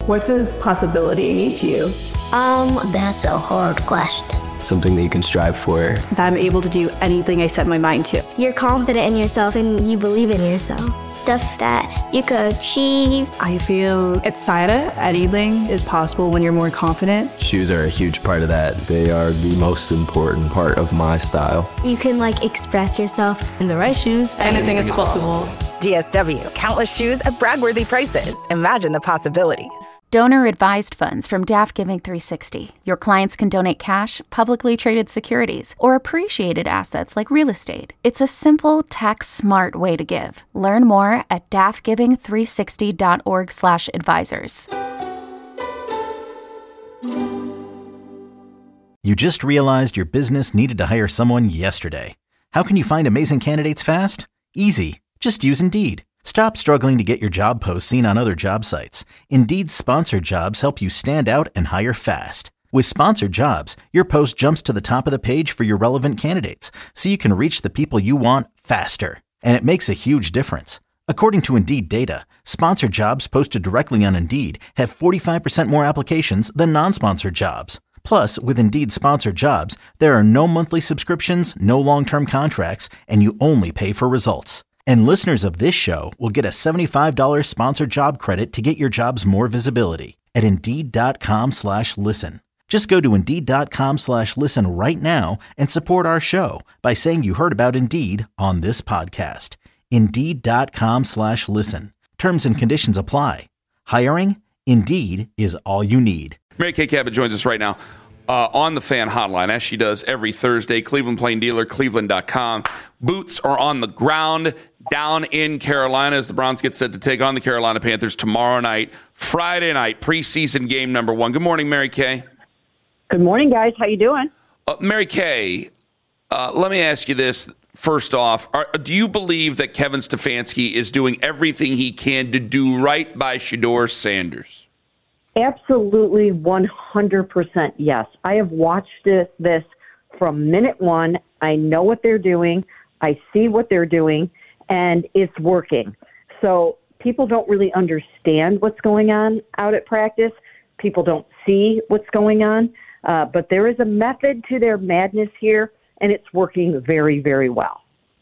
What does possibility mean to you? That's a hard question. Something that you can strive for. That I'm able to do anything I set my mind to. You're confident in yourself and you believe in yourself. Stuff that you could achieve. I feel excited. Anything is possible when you're more confident. Shoes are a huge part of that. They are the most important part of my style. You can express yourself. In the right shoes, anything is possible. DSW, countless shoes at brag-worthy prices. Imagine the possibilities. Donor-advised funds from DAF Giving 360. Your clients can donate cash, publicly traded securities, or appreciated assets like real estate. It's a simple, tax-smart way to give. Learn more at dafgiving360.org/advisors. You just realized your business needed to hire someone yesterday. How can you find amazing candidates fast? Easy. Just use Indeed. Stop struggling to get your job posts seen on other job sites. Indeed's sponsored jobs help you stand out and hire fast. With sponsored jobs, your post jumps to the top of the page for your relevant candidates, so you can reach the people you want faster. And it makes a huge difference. According to Indeed data, sponsored jobs posted directly on Indeed have 45% more applications than non-sponsored jobs. Plus, with Indeed sponsored jobs, there are no monthly subscriptions, no long-term contracts, and you only pay for results. And listeners of this show will get a $75 sponsored job credit to get your jobs more visibility at Indeed.com/listen. Just go to Indeed.com/listen right now and support our show by saying you heard about Indeed on this podcast. Indeed.com/listen. Terms and conditions apply. Hiring? Indeed is all you need. Mary Kay Cabot joins us right now on the Fan Hotline, as she does every Thursday. Cleveland Plain Dealer, Cleveland.com. Boots are on the ground down in Carolina as the Browns get set to take on the Carolina Panthers tomorrow night, Friday night, preseason game number 1. Good morning, Mary Kay. Good morning, guys. How you doing? Mary Kay, let me ask you this. First off, do you believe that Kevin Stefanski is doing everything he can to do right by Shedeur Sanders? Absolutely, 100% yes. I have watched this from minute one. I know what they're doing. I see what they're doing, and it's working. So people don't really understand what's going on out at practice. People don't see what's going on. But there is a method to their madness here, and it's working very, very well.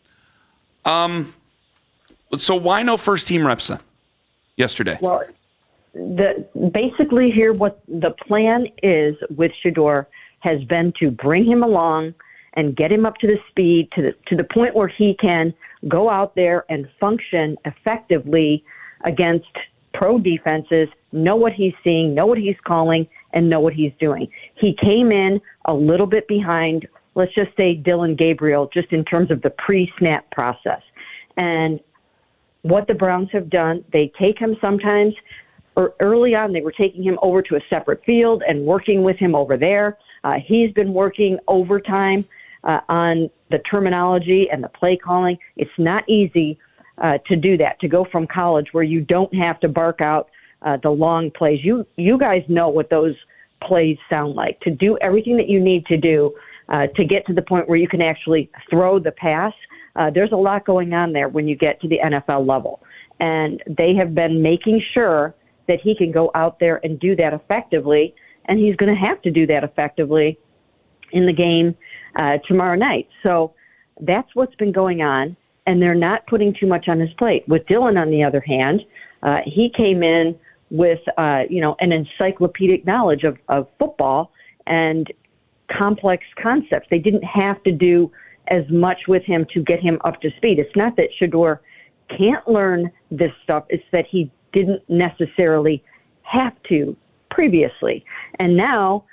So why no first-team reps then yesterday? Well, basically here what the plan is with Shedeur has been to bring him along and get him up to the speed, to the point where he can go out there and function effectively against pro defenses, know what he's seeing, know what he's calling, and know what he's doing. He came in a little bit behind, let's just say Dillon Gabriel, just in terms of the pre-snap process. And what the Browns have done, they take him sometimes, or early on they were taking him over to a separate field and working with him over there. He's been working overtime on the terminology and the play calling. It's not easy to do that, to go from college where you don't have to bark out the long plays. You guys know what those plays sound like. To do everything that you need to do to get to the point where you can actually throw the pass, there's a lot going on there when you get to the NFL level. And they have been making sure that he can go out there and do that effectively, and he's going to have to do that effectively in the game tomorrow night. So that's what's been going on, and they're not putting too much on his plate. With Dillon, on the other hand, he came in with an encyclopedic knowledge of football and complex concepts. They didn't have to do as much with him to get him up to speed. It's not that Shedeur can't learn this stuff. It's that he didn't necessarily have to previously. And now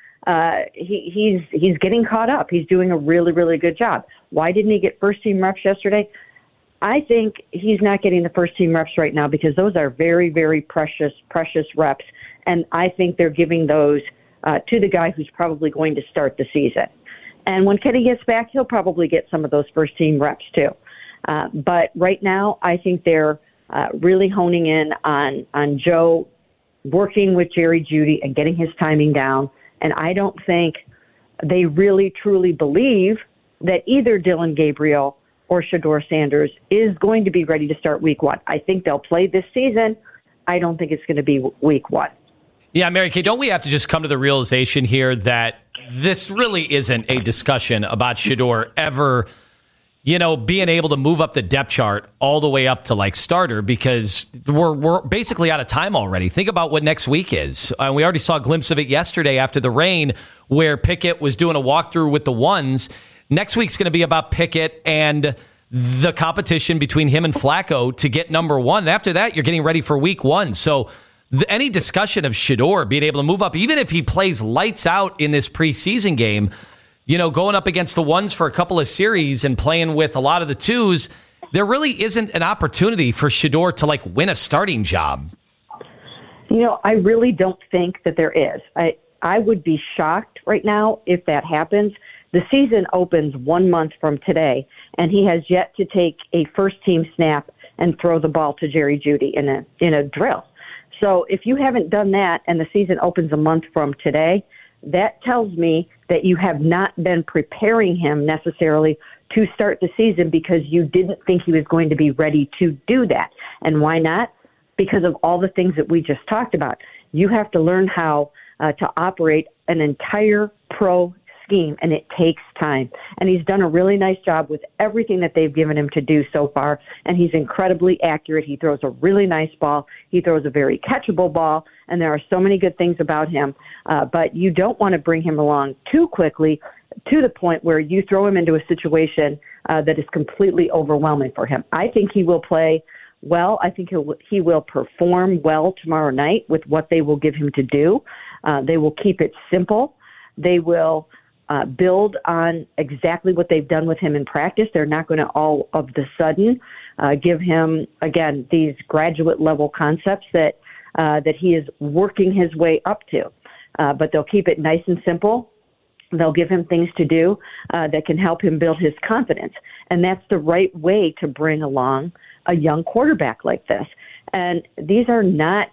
he's getting caught up. He's doing a really, really good job. Why didn't he get first-team reps yesterday? I think he's not getting the first-team reps right now because those are very, very precious reps. And I think they're giving those to the guy who's probably going to start the season. And when Kenny gets back, he'll probably get some of those first-team reps too. But right now, I think they're really honing in on Joe, working with Jerry Jeudy and getting his timing down. And I don't think they really, truly believe that either Dillon Gabriel or Shedeur Sanders is going to be ready to start week 1. I think they'll play this season. I don't think it's going to be week 1. Yeah, Mary Kay, don't we have to just come to the realization here that this really isn't a discussion about Shedeur ever, being able to move up the depth chart all the way up to like starter, because we're basically out of time already. Think about what next week is. We already saw a glimpse of it yesterday after the rain, where Pickett was doing a walkthrough with the ones. Next week's going to be about Pickett and the competition between him and Flacco to get number one. And after that, you're getting ready for week one. So any discussion of Shedeur being able to move up, even if he plays lights out in this preseason game, going up against the ones for a couple of series and playing with a lot of the twos, there really isn't an opportunity for Shedeur to like win a starting job. I really don't think that there is. I would be shocked right now if that happens. The season opens 1 month from today, and he has yet to take a first-team snap and throw the ball to Jerry Jeudy in a drill. So if you haven't done that and the season opens a month from today, that tells me that you have not been preparing him necessarily to start the season because you didn't think he was going to be ready to do that. And why not? Because of all the things that we just talked about. You have to learn how to operate an entire pro scheme, and it takes time. And he's done a really nice job with everything that they've given him to do so far, and he's incredibly accurate. He throws a really nice ball. He throws a very catchable ball, and there are so many good things about him. But you don't want to bring him along too quickly to the point where you throw him into a situation that is completely overwhelming for him. I think he will play well. I think he will perform well tomorrow night with what they will give him to do. They will keep it simple. They will build on exactly what they've done with him in practice. They're not going to all of the sudden give him, again, these graduate level concepts that he is working his way up to. But they'll keep it nice and simple. They'll give him things to do that can help him build his confidence. And that's the right way to bring along a young quarterback like this. And these are not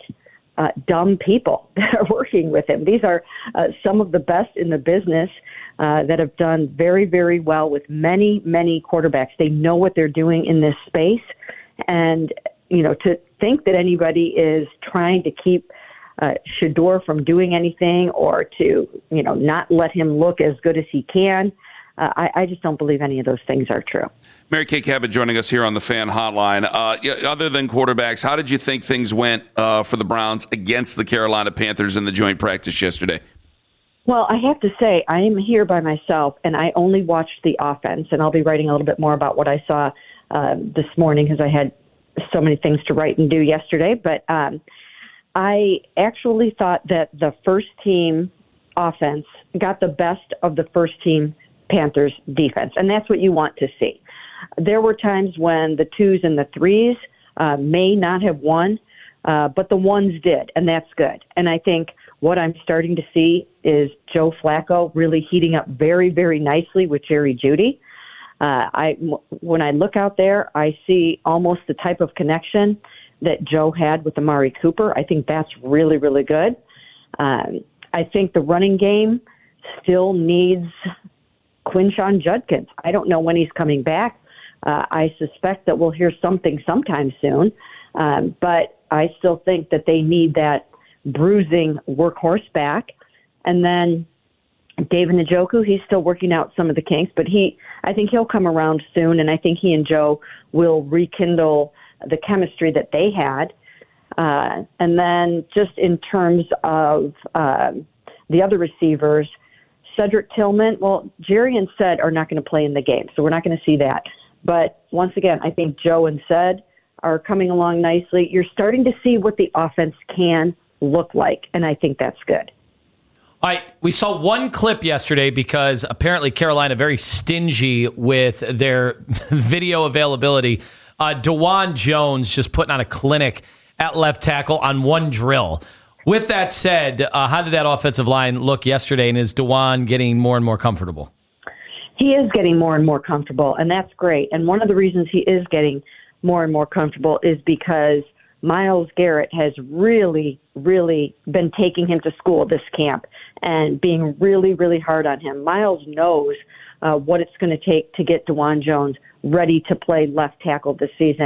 dumb people that are working with him. These are some of the best in the business that have done very, very well with many, many quarterbacks. They know what they're doing in this space. And, to think that anybody is trying to keep Shedeur from doing anything or to, not let him look as good as he can, I just don't believe any of those things are true. Mary Kay Cabot joining us here on the Fan Hotline. Other than quarterbacks, how did you think things went for the Browns against the Carolina Panthers in the joint practice yesterday? Well, I have to say, I am here by myself, and I only watched the offense, and I'll be writing a little bit more about what I saw this morning because I had so many things to write and do yesterday. But I actually thought that the first-team offense got the best of the first-team Panthers defense, and that's what you want to see. There were times when the twos and the threes may not have won, but the ones did, and that's good. And I think what I'm starting to see is Joe Flacco really heating up very, very nicely with Jerry Jeudy. When I look out there, I see almost the type of connection that Joe had with Amari Cooper. I think that's really, really good. I think the running game still needs Quinshon Judkins. I don't know when he's coming back. I suspect that we'll hear something sometime soon. But I still think that they need that bruising workhorse back. And then David Njoku, he's still working out some of the kinks, but I think he'll come around soon, and I think he and Joe will rekindle the chemistry that they had. And then just in terms of the other receivers, Cedric Tillman, well, Jerry and Ced are not going to play in the game, so we're not going to see that. But once again, I think Joe and Ced are coming along nicely. You're starting to see what the offense can look like, and I think that's good. All right, we saw one clip yesterday because apparently Carolina very stingy with their video availability. DeJuan Jones just putting on a clinic at left tackle on one drill. With that said, how did that offensive line look yesterday, and is DeJuan getting more and more comfortable? He is getting more and more comfortable, and that's great. And one of the reasons he is getting more and more comfortable is because Myles Garrett has really, really been taking him to school this camp and being really, really hard on him. Myles knows what it's going to take to get DeJuan Jones ready to play left tackle this season.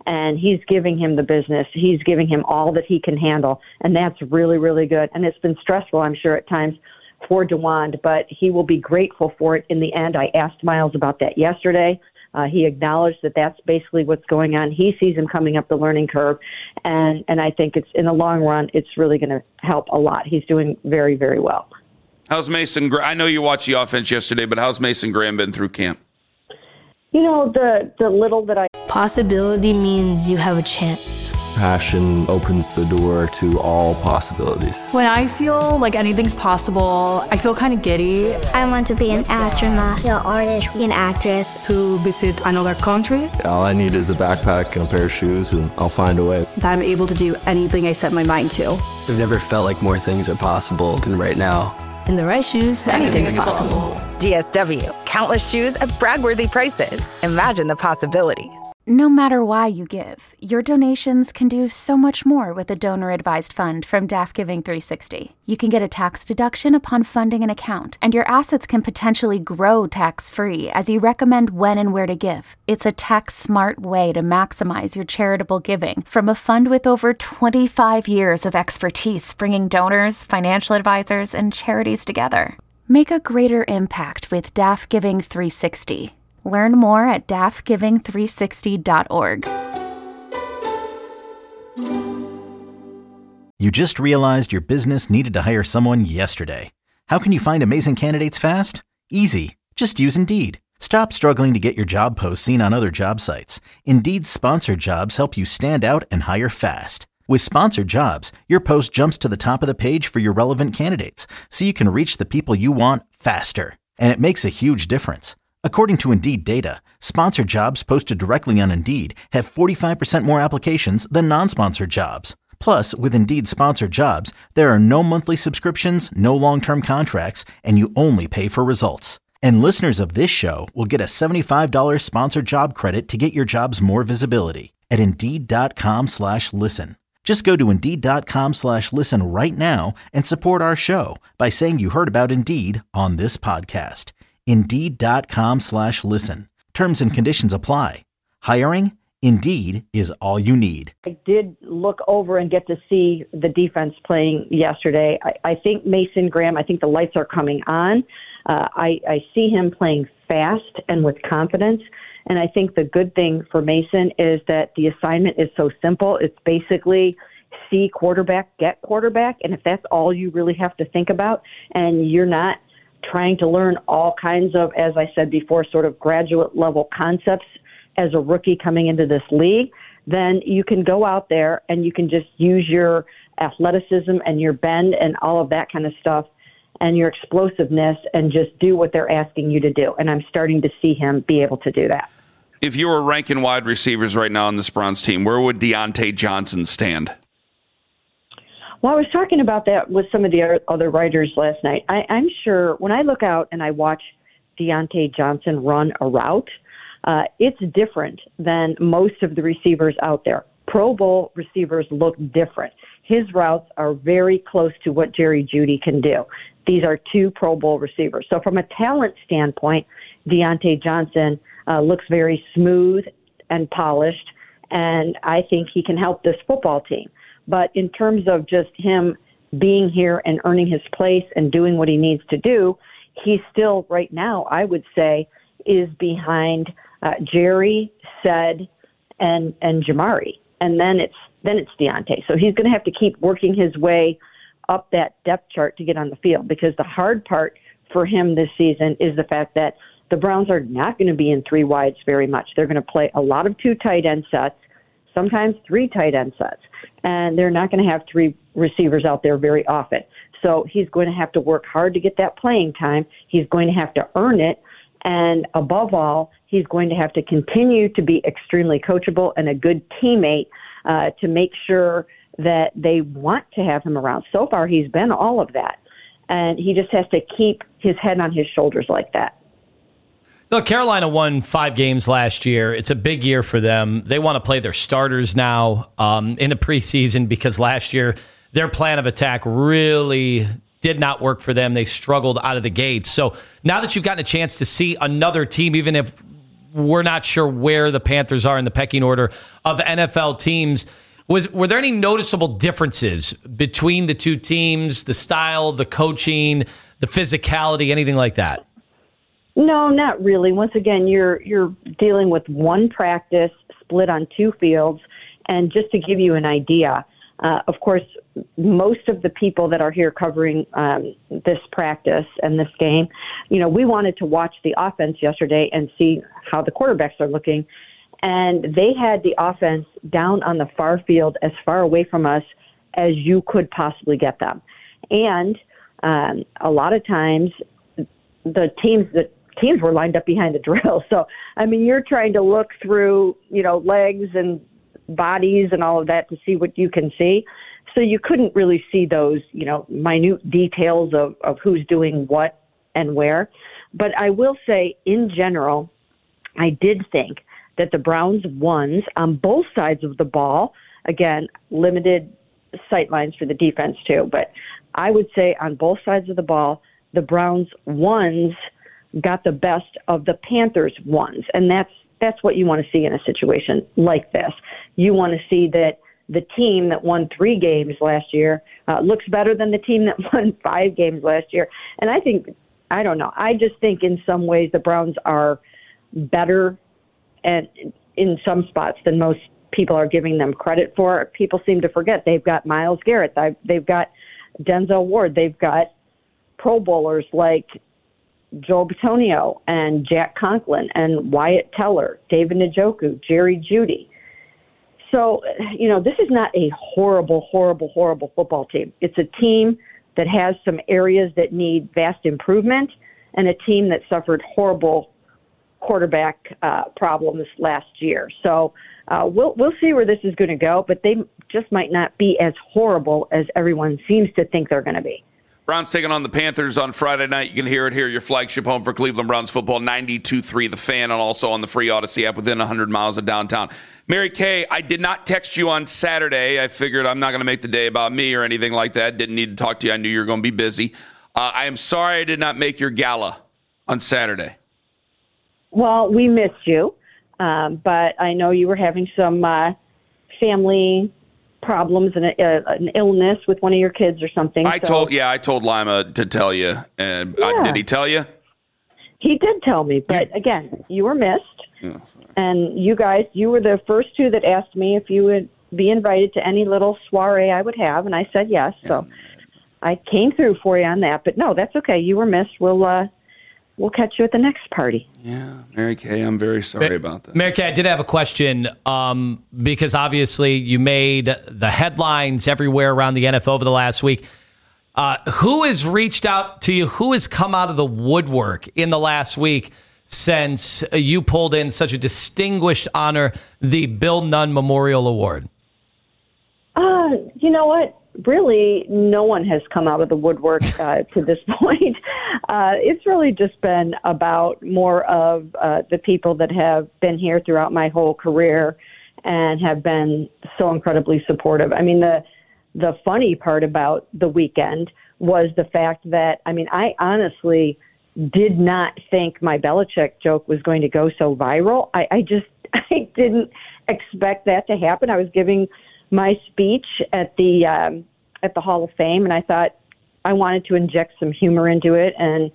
and he's giving him the business. He's giving him all that he can handle, and that's really, really good. And it's been stressful, I'm sure, at times for DeWand, but he will be grateful for it in the end. I asked Miles about that yesterday. He acknowledged that that's basically what's going on. He sees him coming up the learning curve, and I think it's in the long run, it's really going to help a lot. He's doing very, very well. How's Mason? I know you watched the offense yesterday, but how's Mason Graham been through camp? You know, the little that I... Possibility means you have a chance. Passion opens the door to all possibilities. When I feel like anything's possible, I feel kind of giddy. I want to be an astronaut, An artist. an actress. To visit another country. All I need is a backpack and a pair of shoes, and I'll find a way. That I'm able to do anything I set my mind to. I've never felt like more things are possible than right now. In the right shoes, anything's possible. DSW, countless shoes at brag-worthy prices. Imagine the possibilities. No matter why you give, your donations can do so much more with a donor-advised fund from DAF Giving 360. You can get a tax deduction upon funding an account, and your assets can potentially grow tax-free as you recommend when and where to give. It's a tax-smart way to maximize your charitable giving from a fund with over 25 years of expertise bringing donors, financial advisors, and charities together. Make a greater impact with DAF Giving 360. Learn more at dafgiving360.org. You just realized your business needed to hire someone yesterday. How can you find amazing candidates fast? Easy. Just use Indeed. Stop struggling to get your job posts seen on other job sites. Indeed's sponsored jobs help you stand out and hire fast. With sponsored jobs, your post jumps to the top of the page for your relevant candidates, so you can reach the people you want faster. And it makes a huge difference. According to Indeed data, sponsored jobs posted directly on Indeed have 45% more applications than non-sponsored jobs. Plus, with Indeed sponsored jobs, there are no monthly subscriptions, no long-term contracts, and you only pay for results. And listeners of this show will get a $75 sponsored job credit to get your jobs more visibility at Indeed.com/listen. Just go to Indeed.com/listen right now and support our show by saying you heard about Indeed on this podcast. Indeed.com/listen. Terms and conditions apply. Hiring? Indeed is all you need. I did look over and get to see the defense playing yesterday. I think Mason Graham, I think the lights are coming on. I see him playing fast and with confidence. And I think the good thing for Mason is that the assignment is so simple. It's basically see quarterback, get quarterback. And if that's all you really have to think about, and you're not trying to learn all kinds of, as I said before, sort of graduate level concepts as a rookie coming into this league, then you can go out there and you can just use your athleticism and your bend and all of that kind of stuff and your explosiveness and just do what they're asking you to do. And I'm starting to see him be able to do that. If you were ranking wide receivers right now on this Browns team, where would Deontay Johnson stand? Well, I was talking about that with some of the other writers last night. I'm sure when I look out and I watch Deontay Johnson run a route, it's different than most of the receivers out there. Pro Bowl receivers look different. His routes are very close to what Jerry Jeudy can do. These are two Pro Bowl receivers. So from a talent standpoint, Deontay Johnson looks very smooth and polished, and I think he can help this football team. But in terms of just him being here and earning his place and doing what he needs to do, he still right now, I would say, is behind Jerry, Sed, and Jamari. And then it's Deontay. So he's going to have to keep working his way up that depth chart to get on the field, because the hard part for him this season is the fact that the Browns are not going to be in three wides very much. They're going to play a lot of two tight end sets, sometimes three tight end sets, and they're not going to have three receivers out there very often. So he's going to have to work hard to get that playing time. He's going to have to earn it. And above all, he's going to have to continue to be extremely coachable and a good teammate to make sure that they want to have him around. So far, he's been all of that. And he just has to keep his head on his shoulders like that. Look, Carolina won 5 games last year. It's a big year for them. They want to play their starters now in the preseason, because last year their plan of attack really did not work for them. They struggled out of the gates. So now that you've gotten a chance to see another team, even if we're not sure where the Panthers are in the pecking order of NFL teams. Were there any noticeable differences between the two teams, the style, the coaching, the physicality, anything like that? No, not really. Once again, you're dealing with one practice split on two fields. And just to give you an idea, of course, most of the people that are here covering this practice and this game, we wanted to watch the offense yesterday and see how the quarterbacks are looking. And they had the offense down on the far field as far away from us as you could possibly get them. And a lot of times the teams were lined up behind the drill. So, you're trying to look through, legs and bodies and all of that to see what you can see. So you couldn't really see those, minute details of who's doing what and where. But I will say, in general, I did think that the Browns ones on both sides of the ball, again, limited sight lines for the defense too, but I would say on both sides of the ball, the Browns ones got the best of the Panthers ones. And that's what you want to see in a situation like this. You want to see that the team that won 3 games last year looks better than the team that won 5 games last year. And I don't know. I just think in some ways the Browns are better and in some spots than most people are giving them credit for. People seem to forget they've got Myles Garrett, they've got Denzel Ward, they've got Pro Bowlers like Joe Bitonio and Jack Conklin and Wyatt Teller, David Njoku, Jerry Jeudy. So, this is not a horrible, horrible, horrible football team. It's a team that has some areas that need vast improvement and a team that suffered horrible quarterback problems last year. So we'll see where this is going to go, but they just might not be as horrible as everyone seems to think they're going to be. Browns taking on the Panthers on Friday night. You can hear it here, your flagship home for Cleveland Browns football, 92.3 The Fan, and also on the free Odyssey app within 100 miles of downtown. Mary Kay, I did not text you on Saturday. I figured I'm not going to make the day about me or anything like that. Didn't need to talk to you. I knew you were going to be busy. I am sorry I did not make your gala on Saturday. Well, we missed you, but I know you were having some family problems and an illness with one of your kids or something. I told Lima to tell you. And did he tell you? He did tell me, but again, you were missed. Yeah, and you were the first two that asked me if you would be invited to any little soiree I would have, and I said yes. Yeah. So I came through for you on that, but no, that's okay. You were missed. We'll catch you at the next party. Yeah, Mary Kay, I'm very sorry about that. Mary Kay, I did have a question because obviously you made the headlines everywhere around the NFL over the last week. Who has reached out to you? Who has come out of the woodwork in the last week since you pulled in such a distinguished honor, the Bill Nunn Memorial Award? You know what? Really, no one has come out of the woodwork to this point. It's really just been about more of the people that have been here throughout my whole career and have been so incredibly supportive. I mean, the funny part about the weekend was the fact that, I honestly did not think my Belichick joke was going to go so viral. I didn't expect that to happen. I was giving my speech at the Hall of Fame, and I thought I wanted to inject some humor into it, and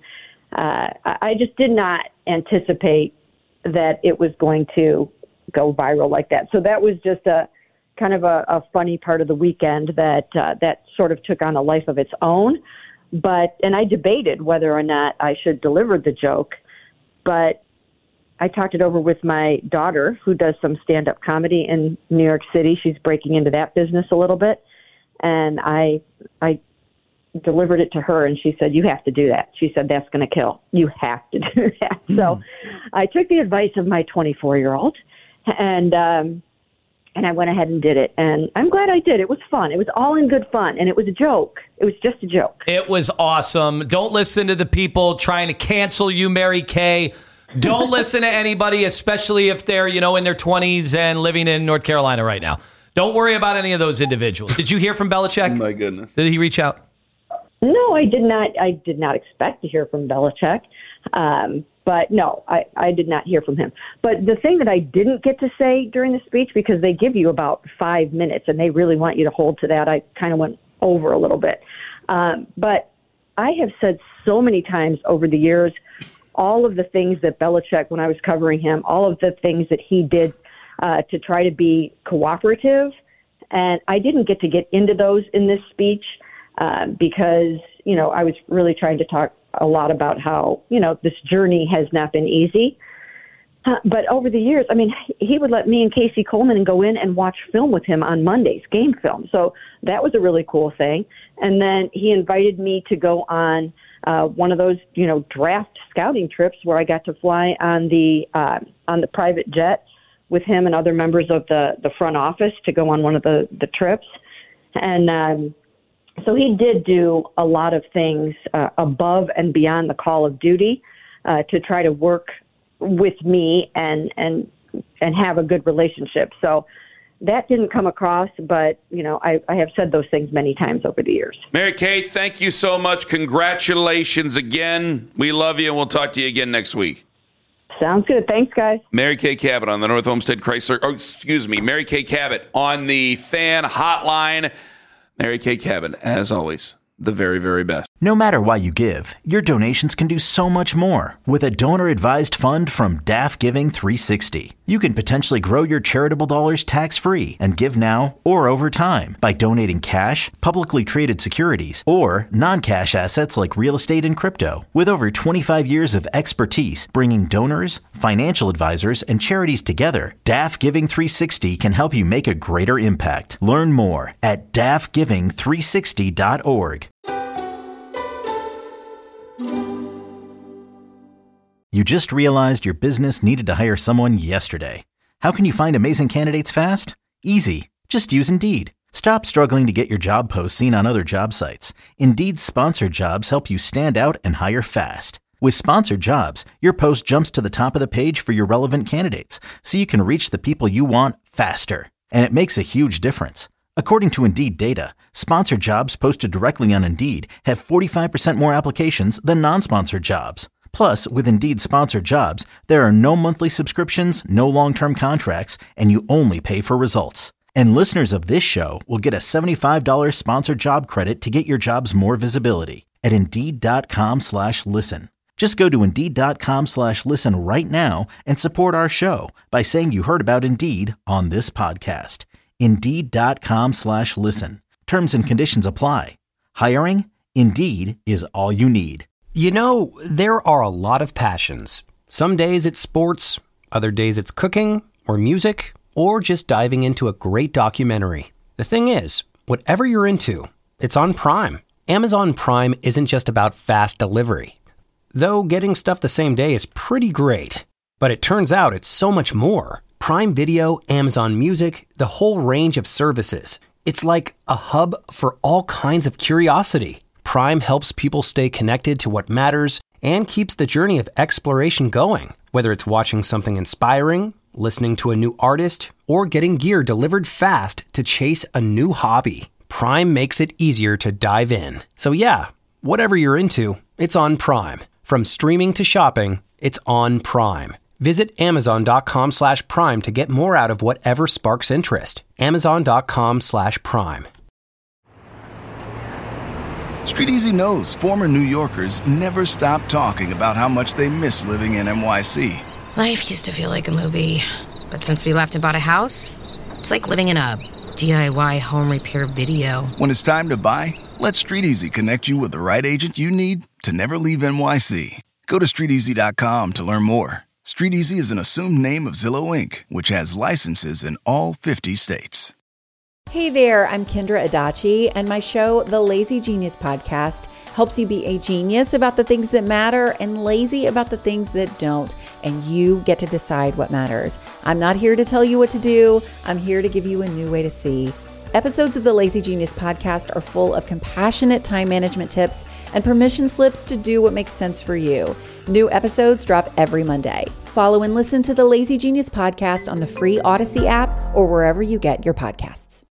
I just did not anticipate that it was going to go viral like that. So that was just a kind of a funny part of the weekend that sort of took on a life of its own. And I debated whether or not I should deliver the joke, but I talked it over with my daughter, who does some stand-up comedy in New York City. She's breaking into that business a little bit. And I delivered it to her, and she said, "You have to do that." She said, "That's going to kill. You have to do that." So I took the advice of my 24-year-old, and I went ahead and did it. And I'm glad I did. It was fun. It was all in good fun, and it was a joke. It was just a joke. It was awesome. Don't listen to the people trying to cancel you, Mary Kay. Don't listen to anybody, especially if they're, in their 20s and living in North Carolina right now. Don't worry about any of those individuals. Did you hear from Belichick? Oh my goodness. Did he reach out? No, I did not. I did not expect to hear from Belichick. But no, I did not hear from him. But the thing that I didn't get to say during the speech, because they give you about 5 minutes and they really want you to hold to that, I kind of went over a little bit. But I have said so many times over the years, all of the things that Belichick, when I was covering him, all of the things that he did to try to be cooperative. And I didn't get into those in this speech because, I was really trying to talk a lot about how, this journey has not been easy. But over the years, he would let me and Casey Coleman go in and watch film with him on Mondays, game film. So that was a really cool thing. And then he invited me to go on one of those, draft scouting trips where I got to fly on the private jet with him and other members of the front office to go on one of the trips. And so he did do a lot of things above and beyond the call of duty to try to work with me and have a good relationship. So that didn't come across, but, I have said those things many times over the years. Mary Kay, thank you so much. Congratulations again. We love you, and we'll talk to you again next week. Sounds good. Thanks, guys. Mary Kay Cabot on the North Olmsted Chrysler. Mary Kay Cabot on the fan hotline. Mary Kay Cabot, as always, the very, very best. No matter why you give, your donations can do so much more with a donor-advised fund from DAF Giving 360. You can potentially grow your charitable dollars tax-free and give now or over time by donating cash, publicly traded securities, or non-cash assets like real estate and crypto. With over 25 years of expertise bringing donors, financial advisors, and charities together, DAF Giving 360 can help you make a greater impact. Learn more at dafgiving360.org. You just realized your business needed to hire someone yesterday. How can you find amazing candidates fast? Easy. Just use Indeed. Stop struggling to get your job posts seen on other job sites. Indeed's sponsored jobs help you stand out and hire fast. With sponsored jobs, your post jumps to the top of the page for your relevant candidates, so you can reach the people you want faster. And it makes a huge difference. According to Indeed data, sponsored jobs posted directly on Indeed have 45% more applications than non-sponsored jobs. Plus, with Indeed sponsored jobs, there are no monthly subscriptions, no long-term contracts, and you only pay for results. And listeners of this show will get a $75 sponsored job credit to get your jobs more visibility at Indeed.com/listen. Just go to Indeed.com/listen right now and support our show by saying you heard about Indeed on this podcast. Indeed.com/listen. Terms and conditions apply. Hiring? Indeed is all you need. There are a lot of passions. Some days it's sports, other days it's cooking or music, or just diving into a great documentary. The thing is, whatever you're into, it's on Prime. Amazon Prime isn't just about fast delivery. Though getting stuff the same day is pretty great. But it turns out it's so much more. Prime Video, Amazon Music, the whole range of services. It's like a hub for all kinds of curiosity. Prime helps people stay connected to what matters and keeps the journey of exploration going. Whether it's watching something inspiring, listening to a new artist, or getting gear delivered fast to chase a new hobby, Prime makes it easier to dive in. So yeah, whatever you're into, it's on Prime. From streaming to shopping, it's on Prime. Visit Amazon.com/Prime to get more out of whatever sparks interest. Amazon.com/Prime. StreetEasy knows former New Yorkers never stop talking about how much they miss living in NYC. Life used to feel like a movie, but since we left and bought a house, it's like living in a DIY home repair video. When it's time to buy, let StreetEasy connect you with the right agent you need to never leave NYC. Go to StreetEasy.com to learn more. StreetEasy is an assumed name of Zillow Inc., which has licenses in all 50 states. Hey there, I'm Kendra Adachi, and my show, The Lazy Genius Podcast, helps you be a genius about the things that matter and lazy about the things that don't, and you get to decide what matters. I'm not here to tell you what to do. I'm here to give you a new way to see. Episodes of the Lazy Genius Podcast are full of compassionate time management tips and permission slips to do what makes sense for you. New episodes drop every Monday. Follow and listen to the Lazy Genius Podcast on the free Odyssey app or wherever you get your podcasts.